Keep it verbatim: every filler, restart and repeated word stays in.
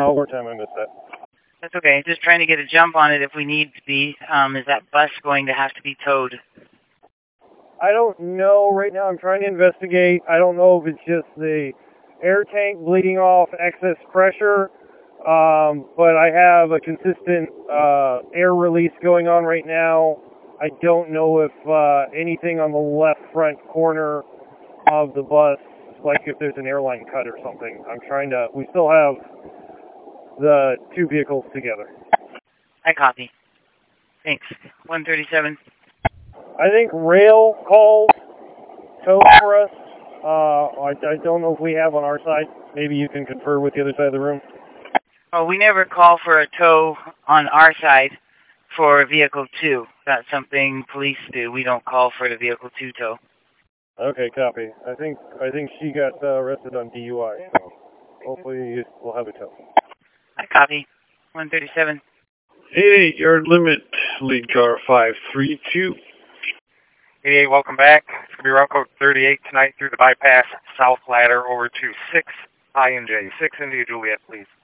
Oh, overtime, I missed that. That's okay. Just trying to get a jump on it if we need to be. Um, is that bus going to have to be towed? I don't know. Right now I'm trying to investigate. I don't know if it's just the air tank bleeding off excess pressure, um, but I have a consistent uh, air release going on right now. I don't know if uh, anything on the left front corner of the bus, like if there's an airline cut or something. I'm trying to, we still have the two vehicles together. I copy. Thanks. one thirty-seven. I think rail calls tow for us. Uh, I, I don't know if we have on our side. Maybe you can confer with the other side of the room. Oh, we never call for a tow on our side for vehicle two. That's something police do. We don't call for the vehicle two tow. Okay, copy. I think I think she got uh, arrested on D U I, so hopefully we'll have a tow. I copy. one thirty-seven. eighty-eight yard limit, lead car five three two. eighty-eight, welcome back. It's going to be route code thirty-eight tonight through the bypass, South Ladder over to six I N J. six India Juliet, please.